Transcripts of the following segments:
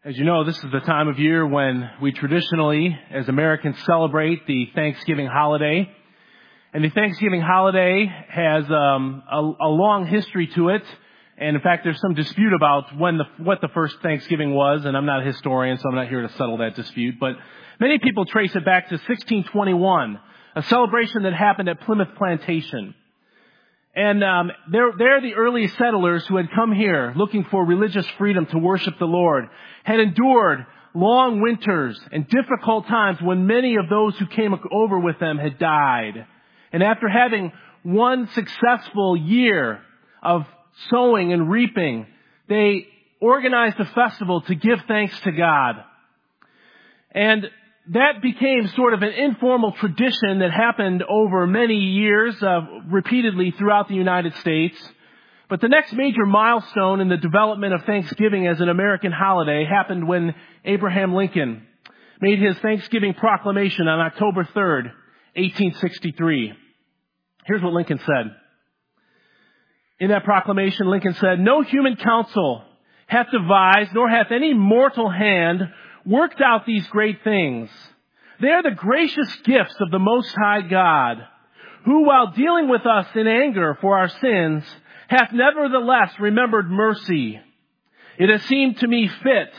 As you know, this is the time of year when we traditionally, as Americans, celebrate the Thanksgiving holiday. And the Thanksgiving holiday has a long history to it. And in fact, there's some dispute about what the first Thanksgiving was. And I'm not a historian, so I'm not here to settle that dispute. But many people trace it back to 1621, a celebration that happened at Plymouth Plantation. And they're the early settlers who had come here looking for religious freedom to worship the Lord, had endured long winters and difficult times when many of those who came over with them had died. And after having one successful year of sowing and reaping, they organized a festival to give thanks to God. And that became sort of an informal tradition that happened over many years, repeatedly throughout the United States. But the next major milestone in the development of Thanksgiving as an American holiday happened when Abraham Lincoln made his Thanksgiving proclamation on October 3rd, 1863. Here's what Lincoln said. In that proclamation, Lincoln said, "No human counsel hath devised, nor hath any mortal hand worked out these great things. They are the gracious gifts of the Most High God, who, while dealing with us in anger for our sins, hath nevertheless remembered mercy. It has seemed to me fit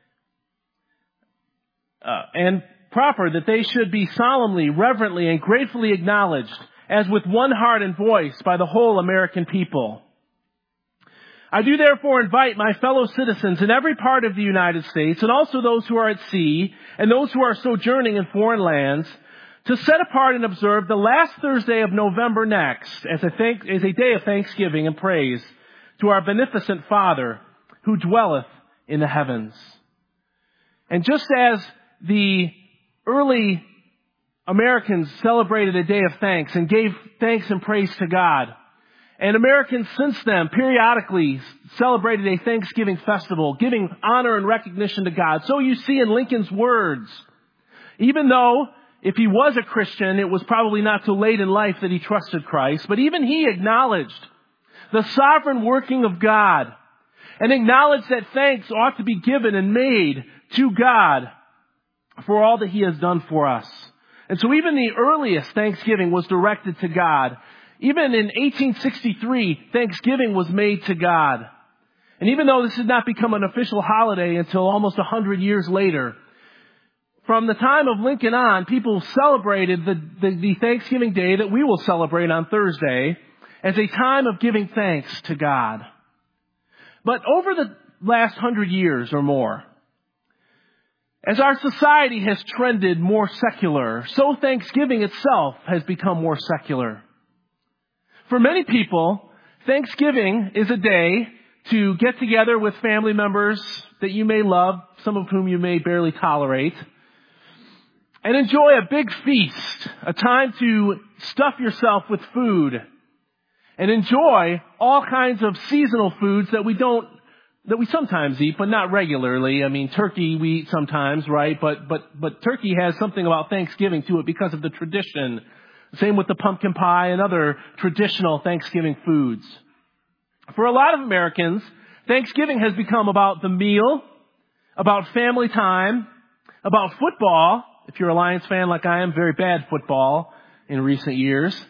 and proper that they should be solemnly, reverently, and gratefully acknowledged, as with one heart and voice, by the whole American people. I do therefore invite my fellow citizens in every part of the United States, and also those who are at sea, and those who are sojourning in foreign lands, to set apart and observe the last Thursday of November next as a day of thanksgiving and praise to our beneficent Father who dwelleth in the heavens." And just as the early Americans celebrated a day of thanks and gave thanks and praise to God, and Americans since then periodically celebrated a Thanksgiving festival, giving honor and recognition to God. So you see in Lincoln's words, even though if he was a Christian, it was probably not too late in life that he trusted Christ, but even he acknowledged the sovereign working of God and acknowledged that thanks ought to be given and made to God for all that he has done for us. And so even the earliest Thanksgiving was directed to God. Even in 1863, Thanksgiving was made to God. And even though this did not become an official holiday until almost 100 years later, from the time of Lincoln on, people celebrated the Thanksgiving Day that we will celebrate on Thursday as a time of giving thanks to God. But over the last 100 years or more, as our society has trended more secular, so Thanksgiving itself has become more secular. For many people, Thanksgiving is a day to get together with family members that you may love, some of whom you may barely tolerate, and enjoy a big feast, a time to stuff yourself with food and enjoy all kinds of seasonal foods that we sometimes eat, but not regularly. I mean, turkey we eat sometimes, right? But turkey has something about Thanksgiving to it because of the tradition. Same with the pumpkin pie and other traditional Thanksgiving foods. For a lot of Americans, Thanksgiving has become about the meal, about family time, about football. If you're a Lions fan like I am, very bad football in recent years.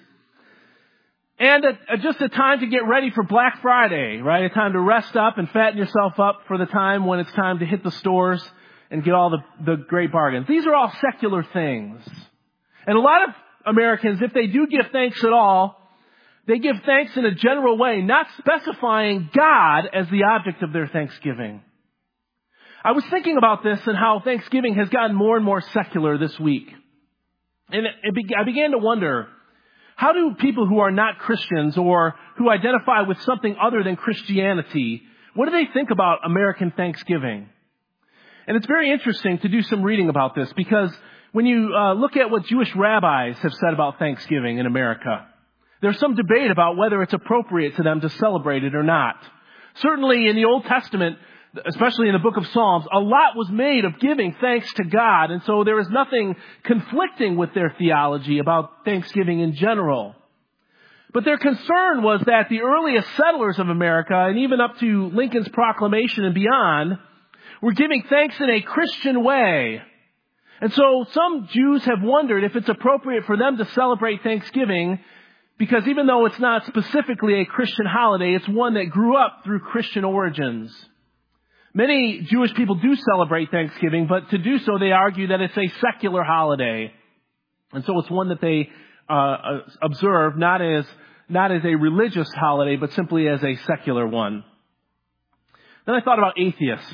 And just a time to get ready for Black Friday, right? A time to rest up and fatten yourself up for the time when it's time to hit the stores and get all the great bargains. These are all secular things. And a lot of Americans, if they do give thanks at all, they give thanks in a general way, not specifying God as the object of their thanksgiving. I was thinking about this and how Thanksgiving has gotten more and more secular this week. And I began to wonder, how do people who are not Christians or who identify with something other than Christianity, what do they think about American Thanksgiving? And it's very interesting to do some reading about this because when you look at what Jewish rabbis have said about Thanksgiving in America, there's some debate about whether it's appropriate to them to celebrate it or not. Certainly in the Old Testament, especially in the book of Psalms, a lot was made of giving thanks to God. And so there is nothing conflicting with their theology about Thanksgiving in general. But their concern was that the earliest settlers of America, and even up to Lincoln's proclamation and beyond, We're giving thanks in a Christian way. And so some Jews have wondered if it's appropriate for them to celebrate Thanksgiving, because even though it's not specifically a Christian holiday, it's one that grew up through Christian origins. Many Jewish people do celebrate Thanksgiving, but to do so they argue that it's a secular holiday. And so it's one that they observe not as a religious holiday, but simply as a secular one. Then I thought about atheists.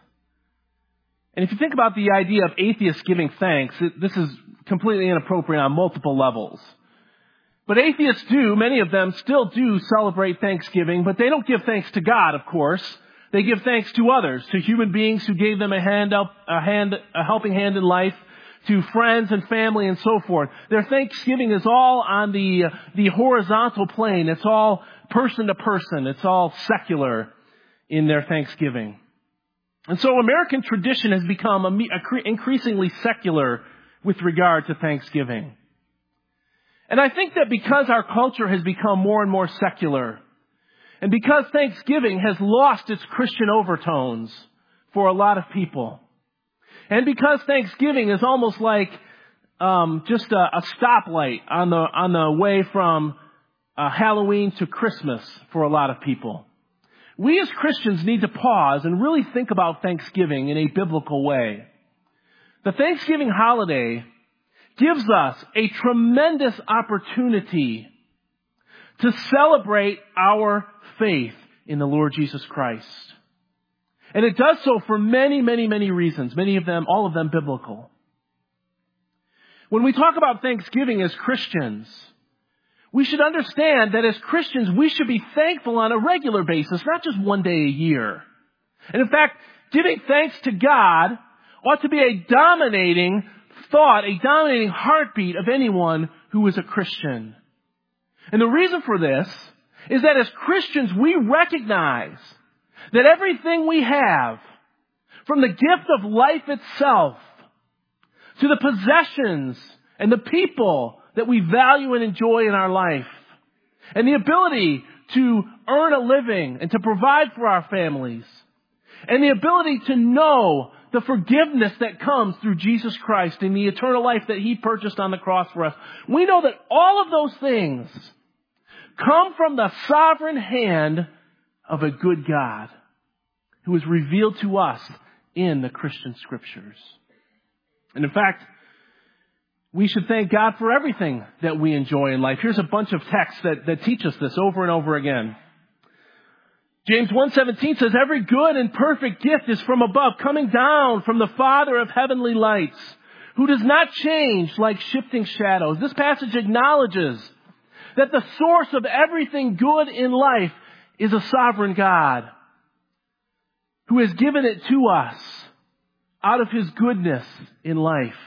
And if you think about the idea of atheists giving thanks, this is completely inappropriate on multiple levels. But atheists many of them still do celebrate Thanksgiving, but they don't give thanks to God, of course. They give thanks to others, to human beings who gave them a helping hand in life, to friends and family and so forth. Their thanksgiving is all on the horizontal plane. It's all person to person. It's all secular in their thanksgiving. And so American tradition has become increasingly secular with regard to Thanksgiving. And I think that because our culture has become more and more secular, and because Thanksgiving has lost its Christian overtones for a lot of people, and because Thanksgiving is almost like just a stoplight on the way from Halloween to Christmas for a lot of people, we as Christians need to pause and really think about Thanksgiving in a biblical way. The Thanksgiving holiday gives us a tremendous opportunity to celebrate our faith in the Lord Jesus Christ. And it does so for many, many, many reasons, all of them biblical. When we talk about Thanksgiving as Christians, we should understand that as Christians, we should be thankful on a regular basis, not just one day a year. And in fact, giving thanks to God ought to be a dominating thought, a dominating heartbeat of anyone who is a Christian. And the reason for this is that as Christians, we recognize that everything we have, from the gift of life itself to the possessions and the people that we value and enjoy in our life, and the ability to earn a living and to provide for our families, and the ability to know the forgiveness that comes through Jesus Christ and the eternal life that He purchased on the cross for us, we know that all of those things come from the sovereign hand of a good God who is revealed to us in the Christian Scriptures. And in fact, we should thank God for everything that we enjoy in life. Here's a bunch of texts that teach us this over and over again. James 1:17 says, "Every good and perfect gift is from above, coming down from the Father of heavenly lights, who does not change like shifting shadows." This passage acknowledges that the source of everything good in life is a sovereign God who has given it to us out of His goodness in life.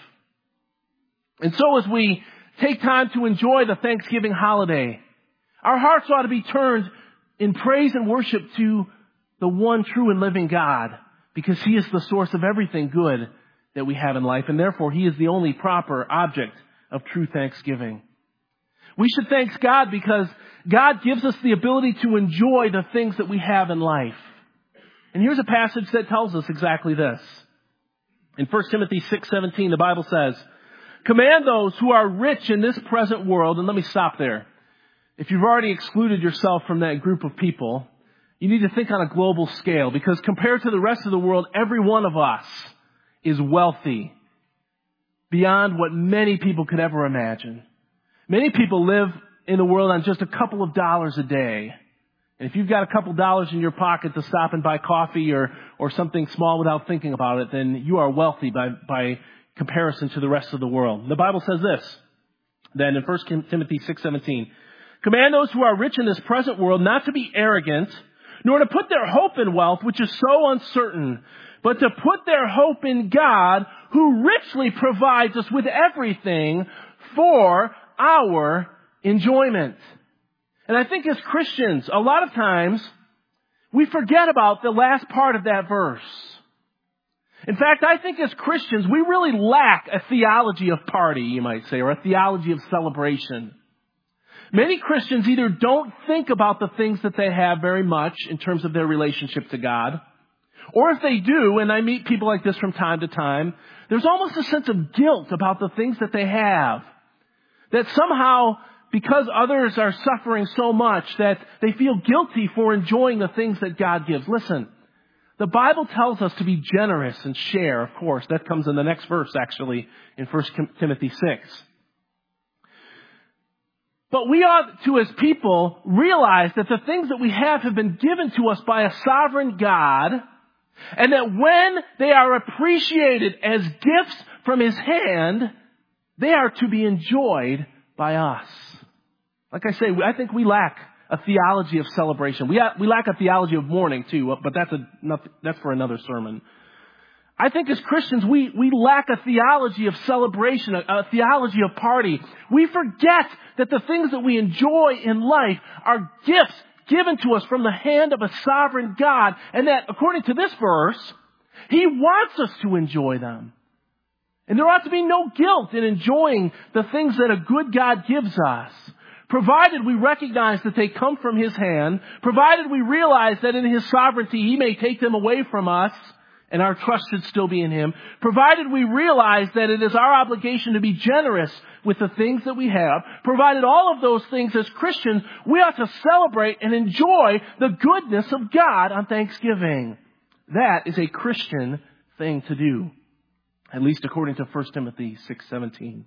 And so as we take time to enjoy the Thanksgiving holiday, our hearts ought to be turned in praise and worship to the one true and living God, because He is the source of everything good that we have in life, and therefore He is the only proper object of true thanksgiving. We should thank God because God gives us the ability to enjoy the things that we have in life. And here's a passage that tells us exactly this. In 1 Timothy 6:17, the Bible says, "Command those who are rich in this present world," and let me stop there. If you've already excluded yourself from that group of people, you need to think on a global scale, because compared to the rest of the world, every one of us is wealthy beyond what many people could ever imagine. Many people live in the world on just a couple of dollars a day. And if you've got a couple dollars in your pocket to stop and buy coffee or something small without thinking about it, then you are wealthy by comparison to the rest of the world. The Bible says this, then in 1 Timothy 6:17, "Command those who are rich in this present world not to be arrogant, nor to put their hope in wealth, which is so uncertain, but to put their hope in God, who richly provides us with everything for our enjoyment." And I think as Christians, a lot of times, we forget about the last part of that verse. In fact, I think as Christians, we really lack a theology of party, you might say, or a theology of celebration. Many Christians either don't think about the things that they have very much in terms of their relationship to God, Or if they do, and I meet people like this from time to time, there's almost a sense of guilt about the things that they have. That somehow, because others are suffering so much, that they feel guilty for enjoying the things that God gives. Listen, the Bible tells us to be generous and share, of course. That comes in the next verse, actually, in 1 Timothy 6. But we ought to, as people, realize that the things that we have been given to us by a sovereign God, and that when they are appreciated as gifts from His hand, they are to be enjoyed by us. Like I say, I think we lack a theology of celebration. We lack a theology of mourning too, but that's for another sermon. I think as Christians, we lack a theology of celebration, a theology of party. We forget that the things that we enjoy in life are gifts given to us from the hand of a sovereign God, and that, according to this verse, He wants us to enjoy them. And there ought to be no guilt in enjoying the things that a good God gives us, provided we recognize that they come from His hand, provided we realize that in His sovereignty He may take them away from us, and our trust should still be in Him, provided we realize that it is our obligation to be generous with the things that we have, provided all of those things as Christians, we ought to celebrate and enjoy the goodness of God on Thanksgiving. That is a Christian thing to do, at least according to 1 Timothy 6:17.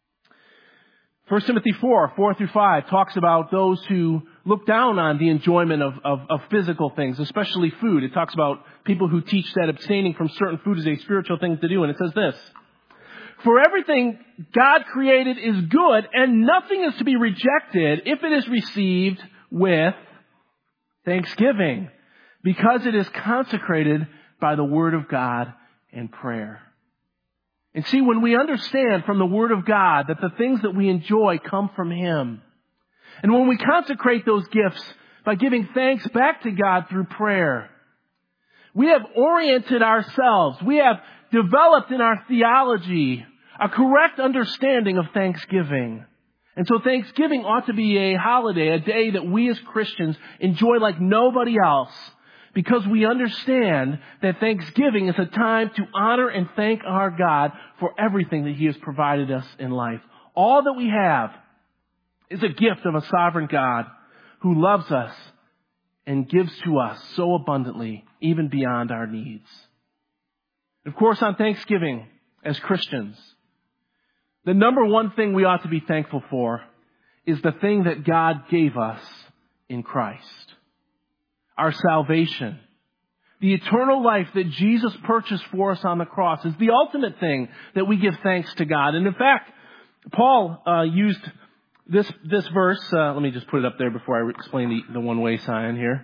1 Timothy 4:4-5 talks about those who look down on the enjoyment of physical things, especially food. It talks about people who teach that abstaining from certain food is a spiritual thing to do. And it says this: "For everything God created is good, and nothing is to be rejected if it is received with thanksgiving, because it is consecrated by the word of God and prayer." And see, when we understand from the Word of God that the things that we enjoy come from Him, and when we consecrate those gifts by giving thanks back to God through prayer, we have oriented ourselves, we have developed in our theology a correct understanding of Thanksgiving. And so Thanksgiving ought to be a holiday, a day that we as Christians enjoy like nobody else, because we understand that Thanksgiving is a time to honor and thank our God for everything that He has provided us in life. All that we have is a gift of a sovereign God who loves us and gives to us so abundantly, even beyond our needs. Of course, on Thanksgiving, as Christians, the number one thing we ought to be thankful for is the thing that God gave us in Christ. Our salvation. The eternal life that Jesus purchased for us on the cross is the ultimate thing that we give thanks to God. And in fact, Paul used this verse. Let me just put it up there before I explain the one-way sign here.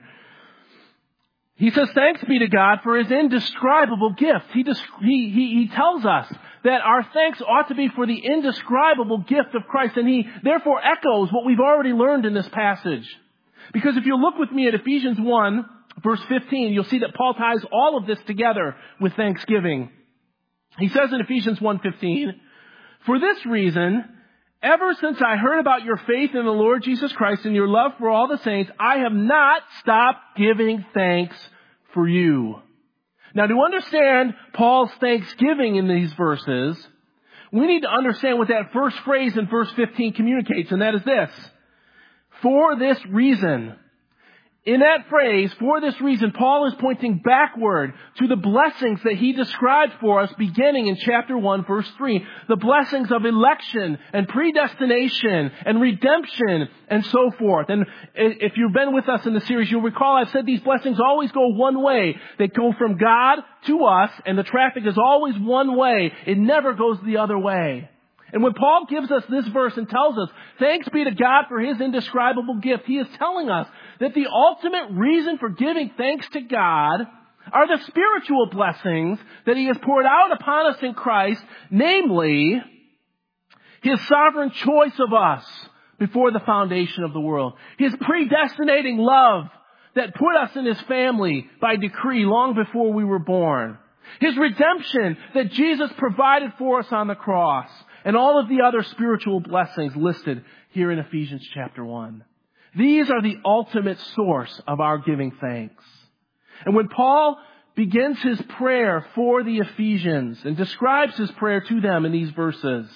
He says, "Thanks be to God for His indescribable gift." He tells us that our thanks ought to be for the indescribable gift of Christ. And he therefore echoes what we've already learned in this passage. Because if you look with me at Ephesians 1, verse 15, you'll see that Paul ties all of this together with thanksgiving. He says in Ephesians 1:15, "For this reason, ever since I heard about your faith in the Lord Jesus Christ and your love for all the saints, I have not stopped giving thanks for you." Now, to understand Paul's thanksgiving in these verses, we need to understand what that first phrase in verse 15 communicates, and that is this: for this reason. In that phrase, for this reason, Paul is pointing backward to the blessings that he described for us beginning in chapter 1, verse 3. The blessings of election and predestination and redemption and so forth. And if you've been with us in the series, you'll recall I've said these blessings always go one way. They go from God to us, and the traffic is always one way. It never goes the other way. And when Paul gives us this verse and tells us, thanks be to God for His indescribable gift, he is telling us that the ultimate reason for giving thanks to God are the spiritual blessings that He has poured out upon us in Christ, namely, His sovereign choice of us before the foundation of the world, His predestinating love that put us in His family by decree long before we were born, His redemption that Jesus provided for us on the cross, and all of the other spiritual blessings listed here in Ephesians chapter 1. These are the ultimate source of our giving thanks. And when Paul begins his prayer for the Ephesians and describes his prayer to them in these verses.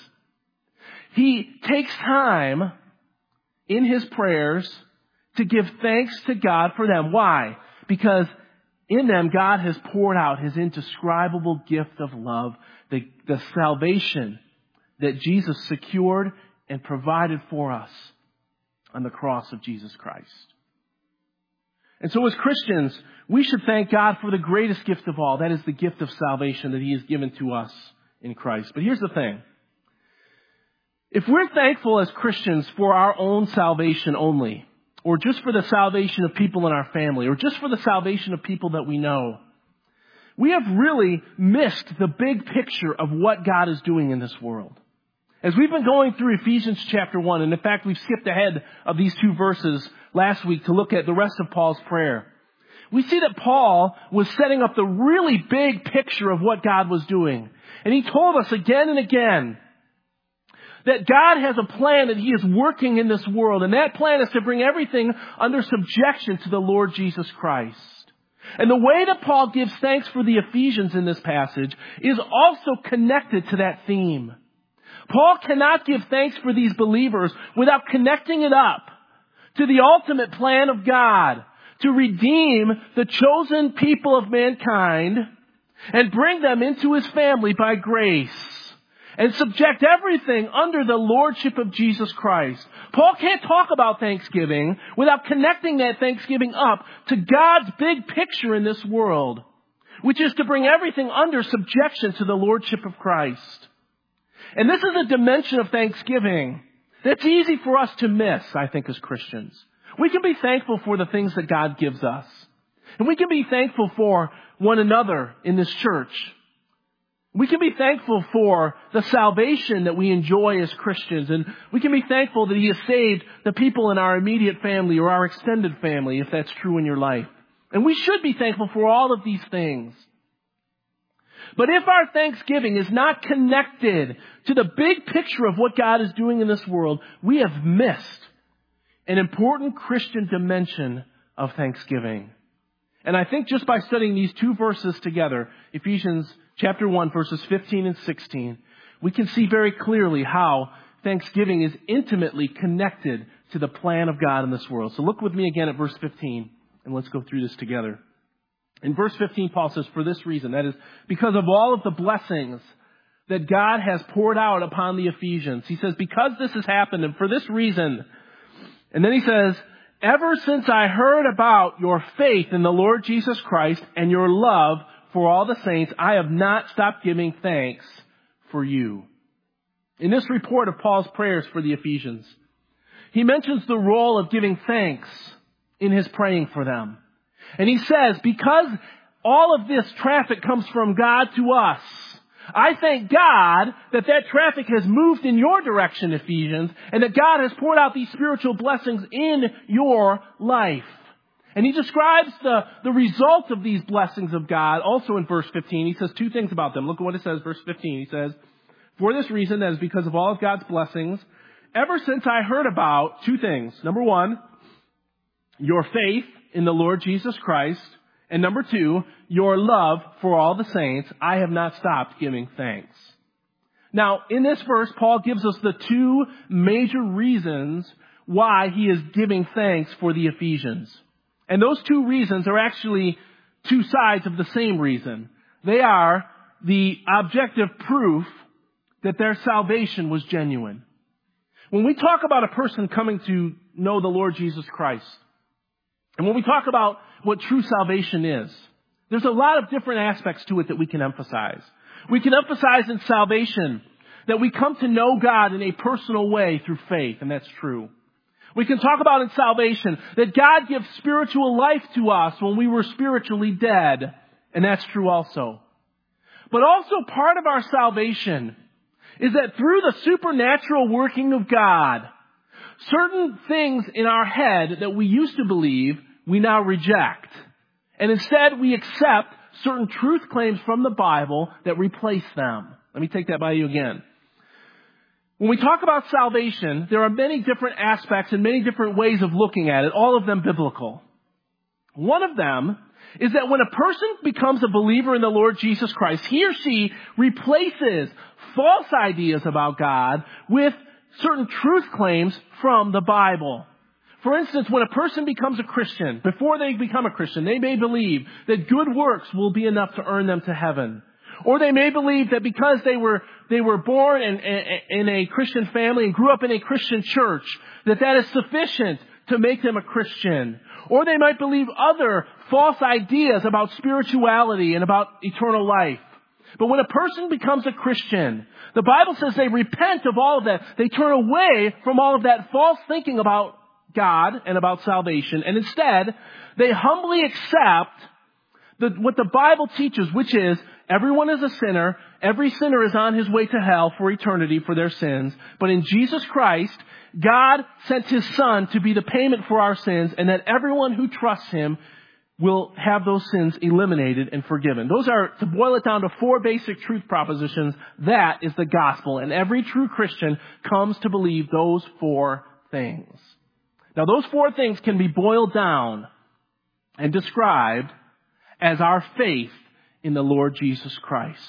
He takes time in his prayers to give thanks to God for them. Why? Because in them, God has poured out his indescribable gift of love, the salvation that Jesus secured and provided for us on the cross of Jesus Christ. And so as Christians, we should thank God for the greatest gift of all. That is the gift of salvation that he has given to us in Christ. But here's the thing. If we're thankful as Christians for our own salvation only, or just for the salvation of people in our family, or just for the salvation of people that we know, we have really missed the big picture of what God is doing in this world. As we've been going through Ephesians chapter 1, and in fact we've skipped ahead of these 2 verses last week to look at the rest of Paul's prayer, we see that Paul was setting up the really big picture of what God was doing. And he told us again and again that God has a plan that he is working in this world, and that plan is to bring everything under subjection to the Lord Jesus Christ. And the way that Paul gives thanks for the Ephesians in this passage is also connected to that theme. Paul cannot give thanks for these believers without connecting it up to the ultimate plan of God to redeem the chosen people of mankind and bring them into his family by grace and subject everything under the lordship of Jesus Christ. Paul can't talk about Thanksgiving without connecting that Thanksgiving up to God's big picture in this world, which is to bring everything under subjection to the lordship of Christ. And this is a dimension of Thanksgiving that's easy for us to miss, I think, as Christians. We can be thankful for the things that God gives us. And we can be thankful for one another in this church. We can be thankful for the salvation that we enjoy as Christians. And we can be thankful that he has saved the people in our immediate family or our extended family, if that's true in your life. And we should be thankful for all of these things. But if our thanksgiving is not connected to the big picture of what God is doing in this world, we have missed an important Christian dimension of thanksgiving. And I think just by studying these 2 verses together, Ephesians chapter 1, verses 15 and 16, we can see very clearly how thanksgiving is intimately connected to the plan of God in this world. So look with me again at verse 15, and let's go through this together. In verse 15, Paul says, for this reason, that is, because of all of the blessings that God has poured out upon the Ephesians. He says, because this has happened, and for this reason. And then he says, ever since I heard about your faith in the Lord Jesus Christ and your love for all the saints, I have not stopped giving thanks for you. In this report of Paul's prayers for the Ephesians, he mentions the role of giving thanks in his praying for them. And he says, because all of this traffic comes from God to us, I thank God that traffic has moved in your direction, Ephesians, and that God has poured out these spiritual blessings in your life. And he describes the result of these blessings of God also in verse 15. He says 2 things about them. Look at what it says, verse 15. He says, for this reason, that is because of all of God's blessings, ever since I heard about 2 things. Number 1, your faith in the Lord Jesus Christ. And number 2, your love for all the saints, I have not stopped giving thanks. Now, in this verse, Paul gives us the 2 major reasons why he is giving thanks for the Ephesians. And those 2 reasons are actually 2 sides of the same reason. They are the objective proof that their salvation was genuine. When we talk about a person coming to know the Lord Jesus Christ, and when we talk about what true salvation is, there's a lot of different aspects to it that we can emphasize. We can emphasize in salvation that we come to know God in a personal way through faith, and that's true. We can talk about in salvation that God gives spiritual life to us when we were spiritually dead, and that's true also. But also part of our salvation is that through the supernatural working of God, certain things in our head that we used to believe, we now reject. And instead, we accept certain truth claims from the Bible that replace them. Let me take that by you again. When we talk about salvation, there are many different aspects and many different ways of looking at it, all of them biblical. One of them is that when a person becomes a believer in the Lord Jesus Christ, he or she replaces false ideas about God with certain truth claims from the Bible. For instance, when a person becomes a Christian, before they become a Christian, they may believe that good works will be enough to earn them to heaven. Or they may believe that because they were born in a Christian family and grew up in a Christian church, that is sufficient to make them a Christian. Or they might believe other false ideas about spirituality and about eternal life. But when a person becomes a Christian, the Bible says they repent of all of that. They turn away from all of that false thinking about God and about salvation, and instead, they humbly accept what the Bible teaches, which is everyone is a sinner. Every sinner is on his way to hell for eternity for their sins. But in Jesus Christ, God sent His Son to be the payment for our sins, and that everyone who trusts Him will have those sins eliminated and forgiven. Those are, to boil it down to 4 basic truth propositions, that is the gospel. And every true Christian comes to believe those 4 things. Now, those 4 things can be boiled down and described as our faith in the Lord Jesus Christ.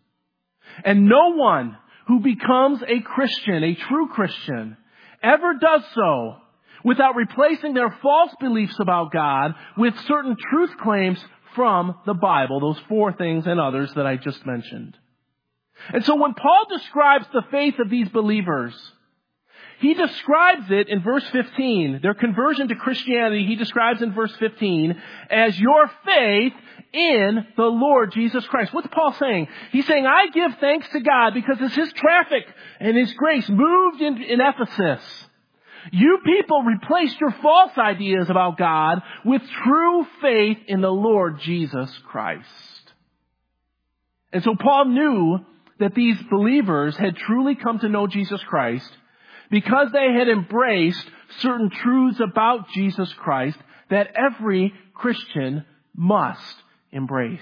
And no one who becomes a Christian, a true Christian, ever does so without replacing their false beliefs about God with certain truth claims from the Bible, those 4 things and others that I just mentioned. And so when Paul describes the faith of these believers, he describes it in verse 15. Their conversion to Christianity, he describes in verse 15 as your faith in the Lord Jesus Christ. What's Paul saying? He's saying, I give thanks to God because as His traffic and His grace moved in Ephesus, you people replaced your false ideas about God with true faith in the Lord Jesus Christ. And so Paul knew that these believers had truly come to know Jesus Christ because they had embraced certain truths about Jesus Christ that every Christian must embrace.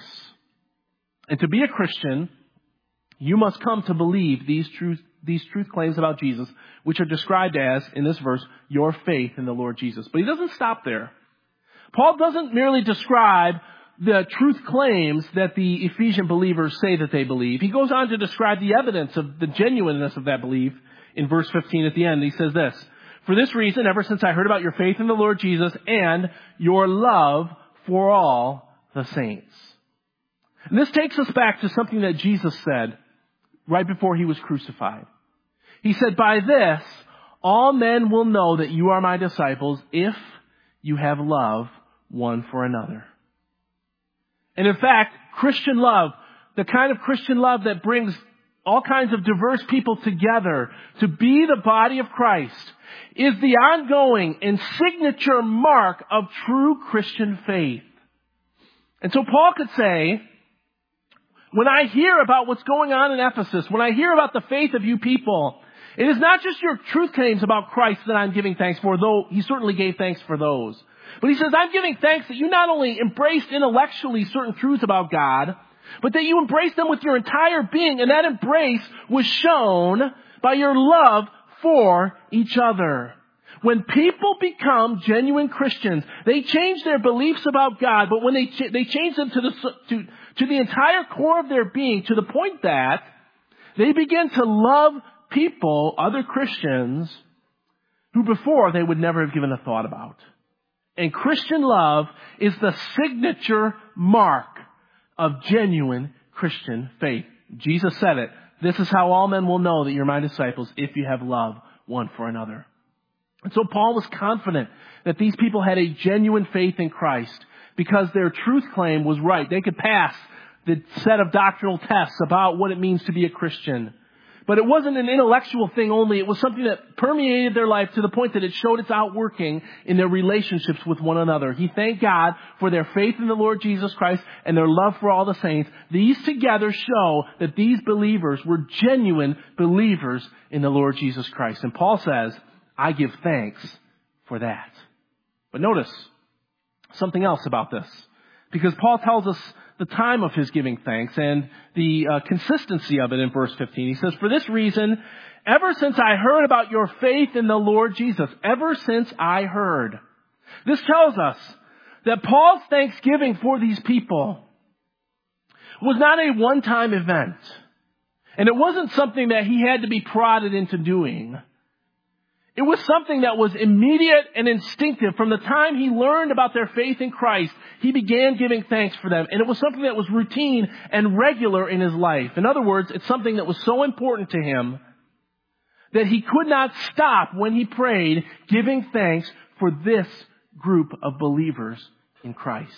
And to be a Christian, you must come to believe these truth claims about Jesus, which are described as, in this verse, your faith in the Lord Jesus. But he doesn't stop there. Paul doesn't merely describe the truth claims that the Ephesian believers say that they believe. He goes on to describe the evidence of the genuineness of that belief in verse 15 at the end. He says this, for this reason, ever since I heard about your faith in the Lord Jesus and your love for all the saints. And this takes us back to something that Jesus said right before He was crucified. He said, by this, all men will know that you are my disciples if you have love one for another. And in fact, Christian love, the kind of Christian love that brings all kinds of diverse people together to be the body of Christ, is the ongoing and signature mark of true Christian faith. And so Paul could say, when I hear about what's going on in Ephesus, when I hear about the faith of you people, it is not just your truth claims about Christ that I'm giving thanks for, though he certainly gave thanks for those. But he says, I'm giving thanks that you not only embraced intellectually certain truths about God, but that you embraced them with your entire being, and that embrace was shown by your love for each other. When people become genuine Christians, they change their beliefs about God, but when they change them to the entire core of their being, to the point that they begin to love people, other Christians, who before they would never have given a thought about. And Christian love is the signature mark of genuine Christian faith. Jesus said it. This is how all men will know that you're my disciples, if you have love one for another. And so Paul was confident that these people had a genuine faith in Christ because their truth claim was right. They could pass the set of doctrinal tests about what it means to be a Christian. But it wasn't an intellectual thing only. It was something that permeated their life to the point that it showed its outworking in their relationships with one another. He thanked God for their faith in the Lord Jesus Christ and their love for all the saints. These together show that these believers were genuine believers in the Lord Jesus Christ. And Paul says, I give thanks for that. But notice something else about this. Because Paul tells us the time of his giving thanks and the consistency of it in verse 15. He says, for this reason, ever since I heard about your faith in the Lord Jesus, ever since I heard. This tells us that Paul's thanksgiving for these people was not a one-time event. And it wasn't something that he had to be prodded into doing. It was something that was immediate and instinctive. From the time he learned about their faith in Christ, he began giving thanks for them. And it was something that was routine and regular in his life. In other words, it's something that was so important to him that he could not stop when he prayed giving thanks for this group of believers in Christ.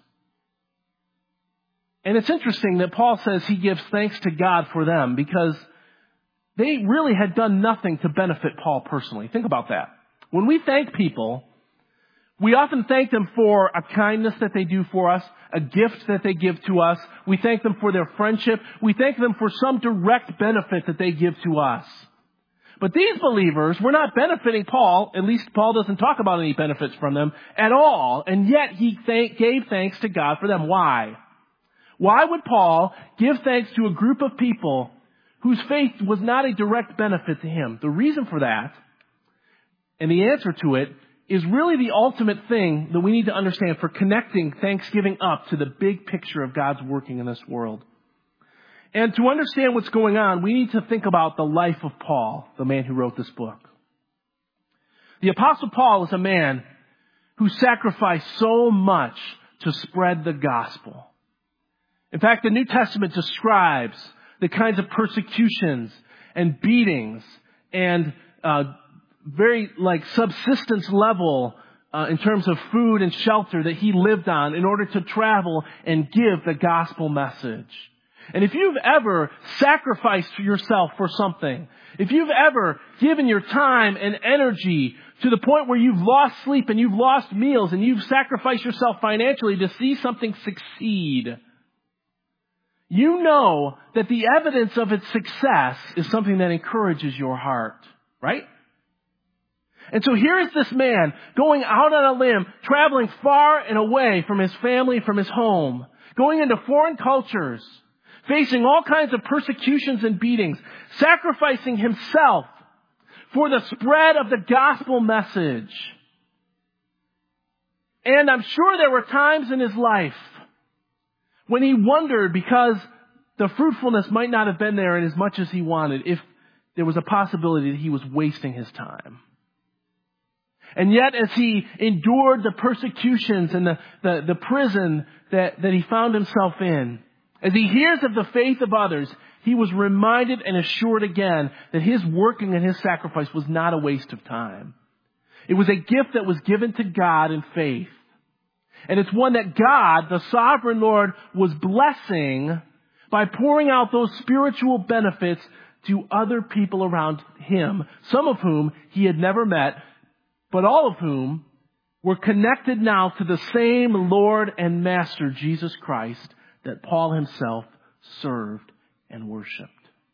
And it's interesting that Paul says he gives thanks to God for them because they really had done nothing to benefit Paul personally. Think about that. When we thank people, we often thank them for a kindness that they do for us, a gift that they give to us. We thank them for their friendship. We thank them for some direct benefit that they give to us. But these believers were not benefiting Paul. At least Paul doesn't talk about any benefits from them at all. And yet he gave thanks to God for them. Why? Why would Paul give thanks to a group of people whose faith was not a direct benefit to him? The reason for that, and the answer to it, is really the ultimate thing that we need to understand for connecting thanksgiving up to the big picture of God's working in this world. And to understand what's going on, we need to think about the life of Paul, the man who wrote this book. The Apostle Paul is a man who sacrificed so much to spread the gospel. In fact, the New Testament describes the kinds of persecutions and beatings and very subsistence level in terms of food and shelter that he lived on in order to travel and give the gospel message. And if you've ever sacrificed yourself for something, if you've ever given your time and energy to the point where you've lost sleep and you've lost meals and you've sacrificed yourself financially to see something succeed, you know that the evidence of its success is something that encourages your heart, right? And so here is this man going out on a limb, traveling far and away from his family, from his home, going into foreign cultures, facing all kinds of persecutions and beatings, sacrificing himself for the spread of the gospel message. And I'm sure there were times in his life when he wondered, because the fruitfulness might not have been there in as much as he wanted, if there was a possibility that he was wasting his time. And yet, as he endured the persecutions and the prison that he found himself in, as he hears of the faith of others, he was reminded and assured again that his working and his sacrifice was not a waste of time. It was a gift that was given to God in faith. And it's one that God, the sovereign Lord, was blessing by pouring out those spiritual benefits to other people around him, some of whom he had never met, but all of whom were connected now to the same Lord and Master, Jesus Christ, that Paul himself served and worshiped.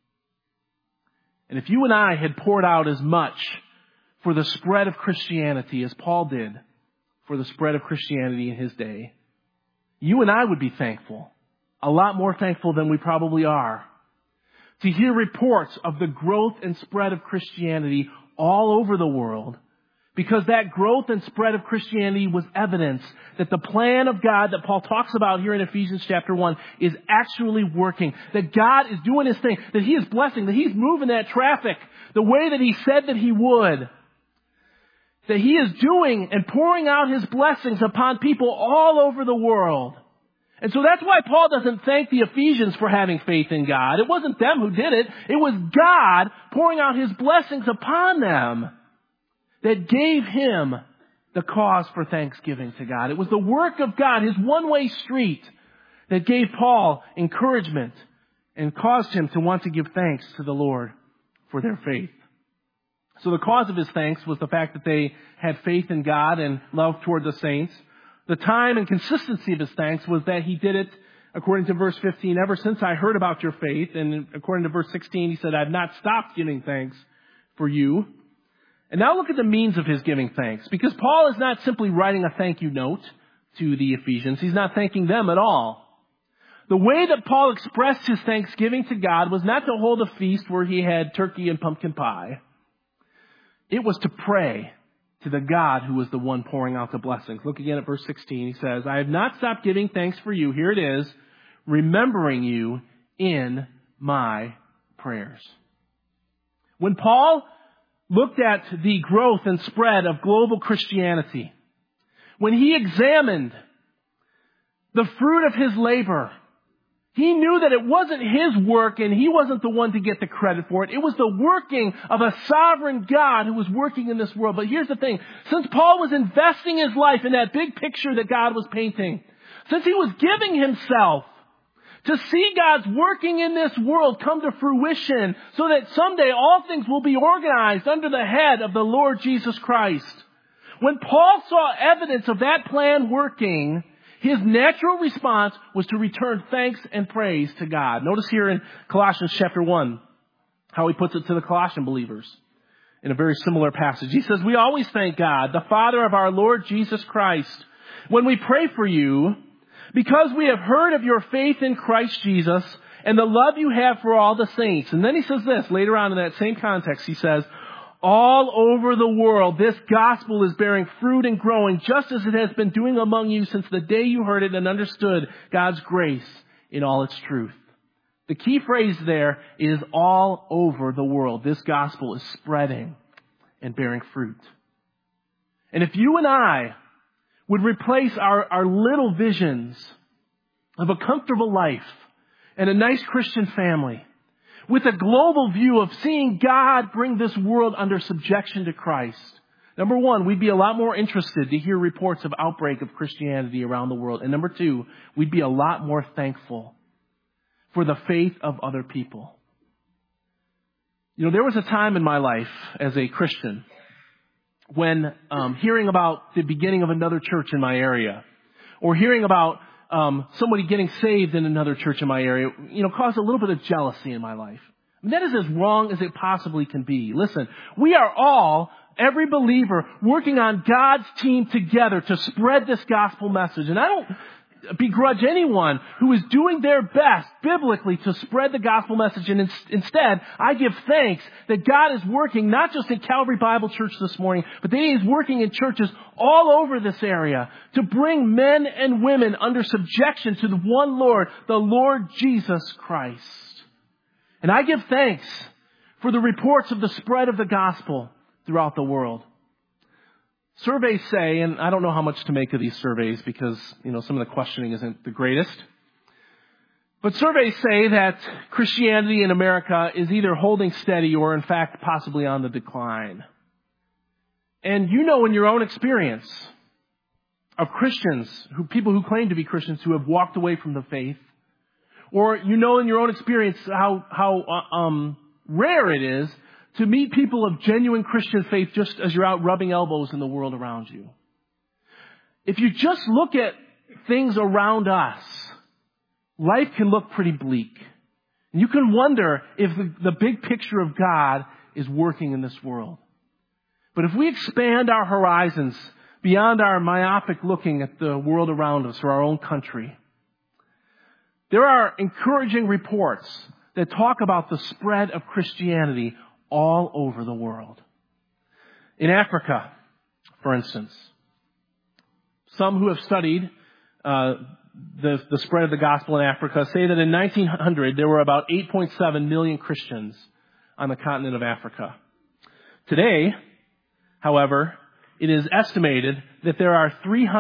And if you and I had poured out as much for the spread of Christianity as Paul did for the spread of Christianity in his day, you and I would be thankful, a lot more thankful than we probably are, to hear reports of the growth and spread of Christianity all over the world, because that growth and spread of Christianity was evidence that the plan of God that Paul talks about here in Ephesians chapter 1 is actually working, that God is doing his thing, that he is blessing, that he's moving that traffic the way that he said that he would, that he is doing and pouring out his blessings upon people all over the world. And so that's why Paul doesn't thank the Ephesians for having faith in God. It wasn't them who did it. It was God pouring out his blessings upon them that gave him the cause for thanksgiving to God. It was the work of God, his one-way street, that gave Paul encouragement and caused him to want to give thanks to the Lord for their faith. So the cause of his thanks was the fact that they had faith in God and love toward the saints. The time and consistency of his thanks was that he did it, according to verse 15, ever since I heard about your faith. And according to verse 16, he said, I've not stopped giving thanks for you. And now look at the means of his giving thanks. Because Paul is not simply writing a thank you note to the Ephesians. He's not thanking them at all. The way that Paul expressed his thanksgiving to God was not to hold a feast where he had turkey and pumpkin pie. It was to pray to the God who was the one pouring out the blessings. Look again at verse 16. He says, I have not stopped giving thanks for you. Here it is, remembering you in my prayers. When Paul looked at the growth and spread of global Christianity, when he examined the fruit of his labor, he knew that it wasn't his work and he wasn't the one to get the credit for it. It was the working of a sovereign God who was working in this world. But here's the thing. Since Paul was investing his life in that big picture that God was painting, since he was giving himself to see God's working in this world come to fruition so that someday all things will be organized under the head of the Lord Jesus Christ, when Paul saw evidence of that plan working, his natural response was to return thanks and praise to God. Notice here in Colossians chapter 1 how he puts it to the Colossian believers in a very similar passage. He says, we always thank God, the Father of our Lord Jesus Christ, when we pray for you, because we have heard of your faith in Christ Jesus and the love you have for all the saints. And then he says this, later on in that same context, he says, all over the world, this gospel is bearing fruit and growing, just as it has been doing among you since the day you heard it and understood God's grace in all its truth. The key phrase there is all over the world. This gospel is spreading and bearing fruit. And if you and I would replace our little visions of a comfortable life and a nice Christian family with a global view of seeing God bring this world under subjection to Christ, number one, we'd be a lot more interested to hear reports of outbreak of Christianity around the world. And number two, we'd be a lot more thankful for the faith of other people. You know, there was a time in my life as a Christian when hearing about the beginning of another church in my area, or hearing about somebody getting saved in another church in my area, caused a little bit of jealousy in my life. And that is as wrong as it possibly can be. Listen, we are all, every believer, working on God's team together to spread this gospel message. And I don't begrudge anyone who is doing their best biblically to spread the gospel message. And instead, I give thanks that God is working not just in Calvary Bible Church this morning, but that He is working in churches all over this area to bring men and women under subjection to the one Lord, the Lord Jesus Christ. And I give thanks for the reports of the spread of the gospel throughout the world. Surveys say, and I don't know how much to make of these surveys because, some of the questioning isn't the greatest. But surveys say that Christianity in America is either holding steady or, in fact, possibly on the decline. And in your own experience of Christians, people who claim to be Christians who have walked away from the faith, or in your own experience how rare it is to meet people of genuine Christian faith just as you're out rubbing elbows in the world around you. If you just look at things around us, life can look pretty bleak. And you can wonder if the big picture of God is working in this world. But if we expand our horizons beyond our myopic looking at the world around us or our own country, there are encouraging reports that talk about the spread of Christianity all over the world. In Africa, for instance, some who have studied the spread of the gospel in Africa say that in 1900 there were about 8.7 million Christians on the continent of Africa. Today, however, it is estimated that there are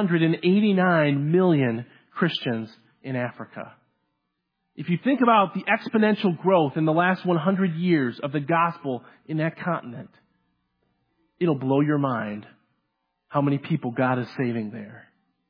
389 million Christians in Africa. If you think about the exponential growth in the last 100 years of the gospel in that continent, it'll blow your mind how many people God is saving there.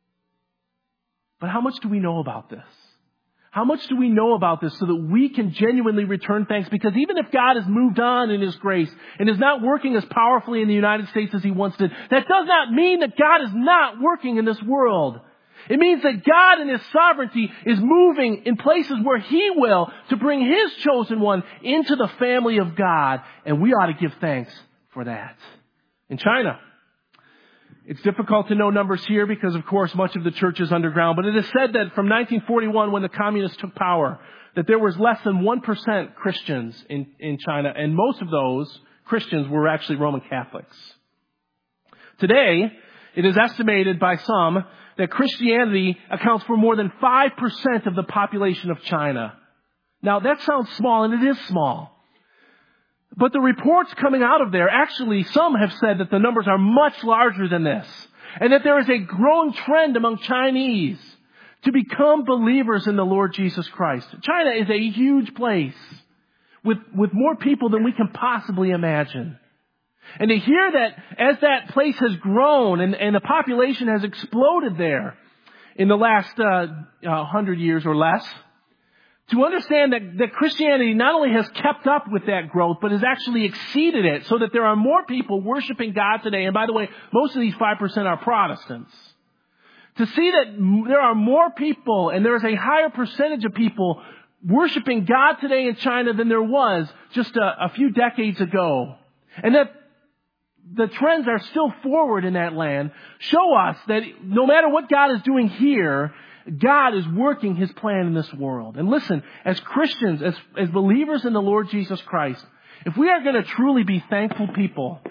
But how much do we know about this? How much do we know about this so that we can genuinely return thanks? Because even if God has moved on in His grace and is not working as powerfully in the United States as He once did, that does not mean that God is not working in this world. It means that God in His sovereignty is moving in places where He will to bring His chosen one into the family of God. And we ought to give thanks for that. In China, it's difficult to know numbers here because, of course, much of the church is underground. But it is said that from 1941, when the communists took power, that there was less than 1% Christians in China. And most of those Christians were actually Roman Catholics. Today, it is estimated by some that Christianity accounts for more than 5% of the population of China. Now, that sounds small, and it is small. But the reports coming out of there, actually, some have said that the numbers are much larger than this, and that there is a growing trend among Chinese to become believers in the Lord Jesus Christ. China is a huge place with more people than we can possibly imagine. And to hear that as that place has grown and the population has exploded there in the last 100 years or less, to understand that Christianity not only has kept up with that growth, but has actually exceeded it, so that there are more people worshiping God today. And by the way, most of these 5% are Protestants. To see that there are more people and there is a higher percentage of people worshiping God today in China than there was just a few decades ago. And that the trends are still forward in that land show us that no matter what God is doing here, God is working His plan in this world. And listen, as Christians, as believers in the Lord Jesus Christ, if we are going to truly be thankful people,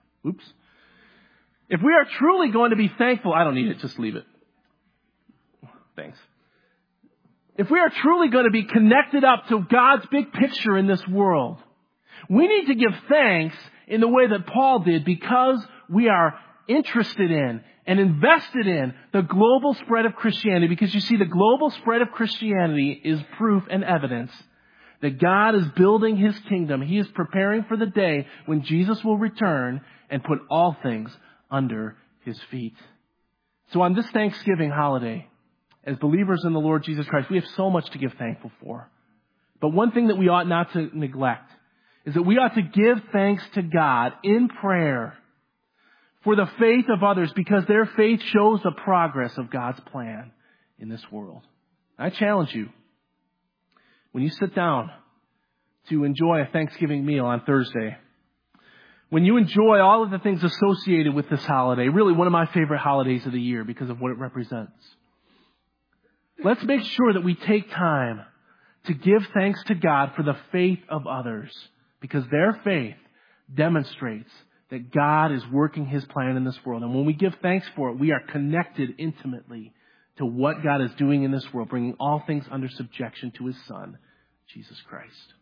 if we are truly going to be thankful, I don't need it, just leave it. Thanks. If we are truly going to be connected up to God's big picture in this world, we need to give thanks in the way that Paul did, because we are interested in and invested in the global spread of Christianity. Because you see, the global spread of Christianity is proof and evidence that God is building His kingdom. He is preparing for the day when Jesus will return and put all things under His feet. So on this Thanksgiving holiday, as believers in the Lord Jesus Christ, we have so much to give thankful for. But one thing that we ought not to neglect is that we ought to give thanks to God in prayer for the faith of others, because their faith shows the progress of God's plan in this world. I challenge you, when you sit down to enjoy a Thanksgiving meal on Thursday, when you enjoy all of the things associated with this holiday, really one of my favorite holidays of the year because of what it represents, let's make sure that we take time to give thanks to God for the faith of others, because their faith demonstrates that God is working His plan in this world. And when we give thanks for it, we are connected intimately to what God is doing in this world, bringing all things under subjection to His Son, Jesus Christ.